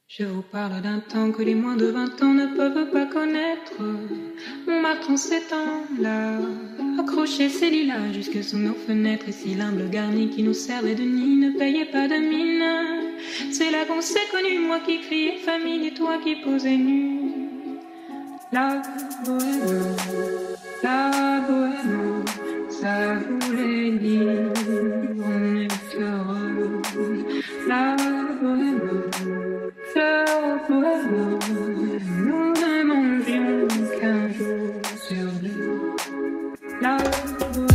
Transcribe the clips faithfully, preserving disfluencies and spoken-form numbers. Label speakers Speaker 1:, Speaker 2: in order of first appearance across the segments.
Speaker 1: Je vous parle d'un temps que les moins de vingt ans ne peuvent pas connaître. Montmartre en ces temps-là, accrochait ses lilas jusque sous nos fenêtres. Et si l'humble garni qui nous servait de nid ne payait pas de mine, c'est là qu'on s'est connu, moi qui criais famille et toi qui posais nu. La bohème, la bohème, ça voulait dire on est heureux. La bohème, la bohème, nous ne mangions qu'un jour sur deux. La bohème.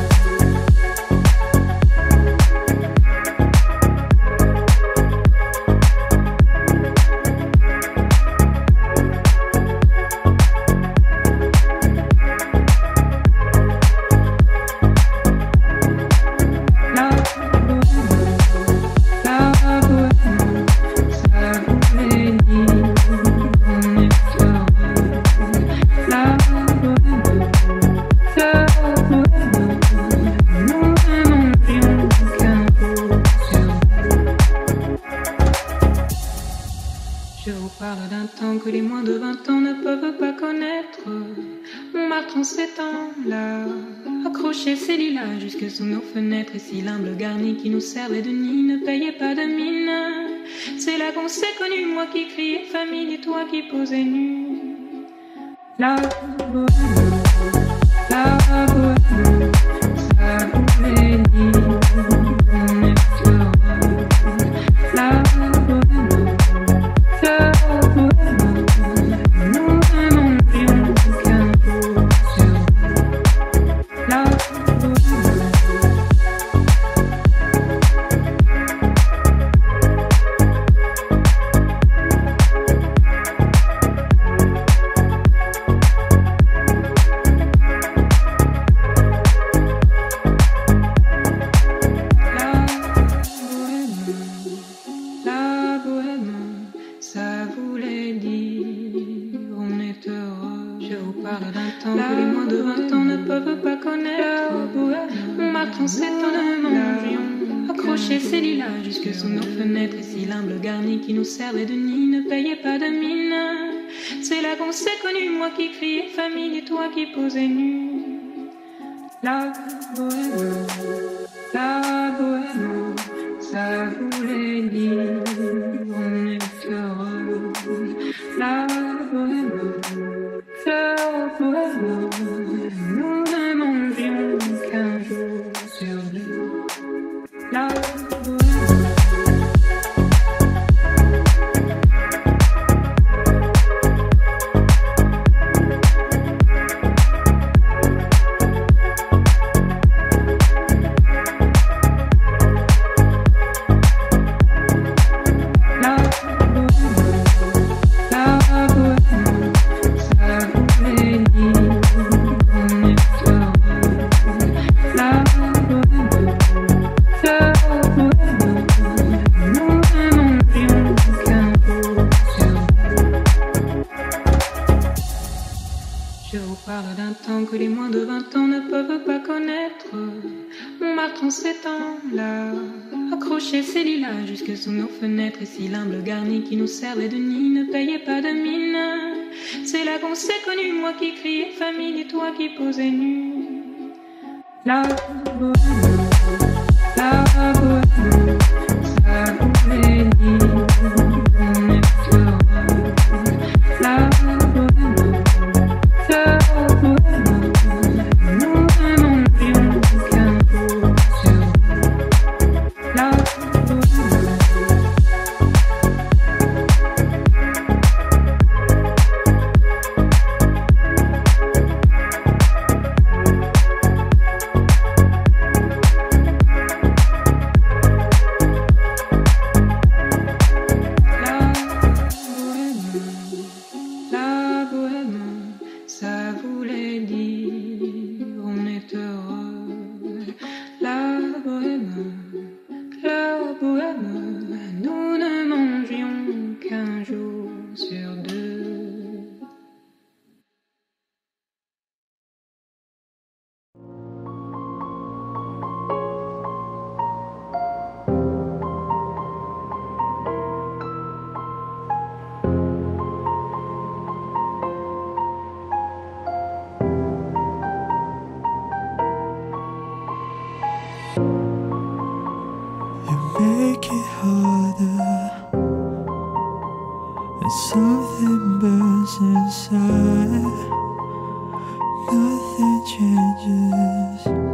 Speaker 1: Que les moins de vingt ans ne peuvent pas connaître. Montmartre en ces temps-là, accrochait ses lilas jusque sous nos fenêtres. Et si l'humble garni qui nous servait de nid ne payait pas de mine, c'est là qu'on s'est connu, moi qui criais famille et toi qui posais nu. La bohème, la bohème, ça voulait dire on est heureux. La bohème, la bohème, nous ne mangions qu'un jour sur deux. La bohème. Jusque sous nos fenêtres, et si l'humble garni qui nous servait de nid ne payait pas de mine, c'est là qu'on s'est connu, moi qui criais famille et toi qui posais nu. La bohème, la bohème, ça voulait dire on est heureux. La bohème, la bohème, nous ne mangions qu'un jour sur deux. La bohème. Que les moins de vingt ans ne peuvent pas connaître. Montmartre en ces temps-là, accrochait ses lilas jusque sous nos fenêtres. Et si l'humble garni qui nous servait de nid ne payait pas de mine, c'est là qu'on s'est connu, moi qui criais famille et toi qui posais nu. La bohème, la bohème, ça voulait dire on est heureux. La bohème, la bohème, nous ne mangions qu'un jour sur deux. La bohème.
Speaker 2: make it harder, and something burns inside. Nothing changes.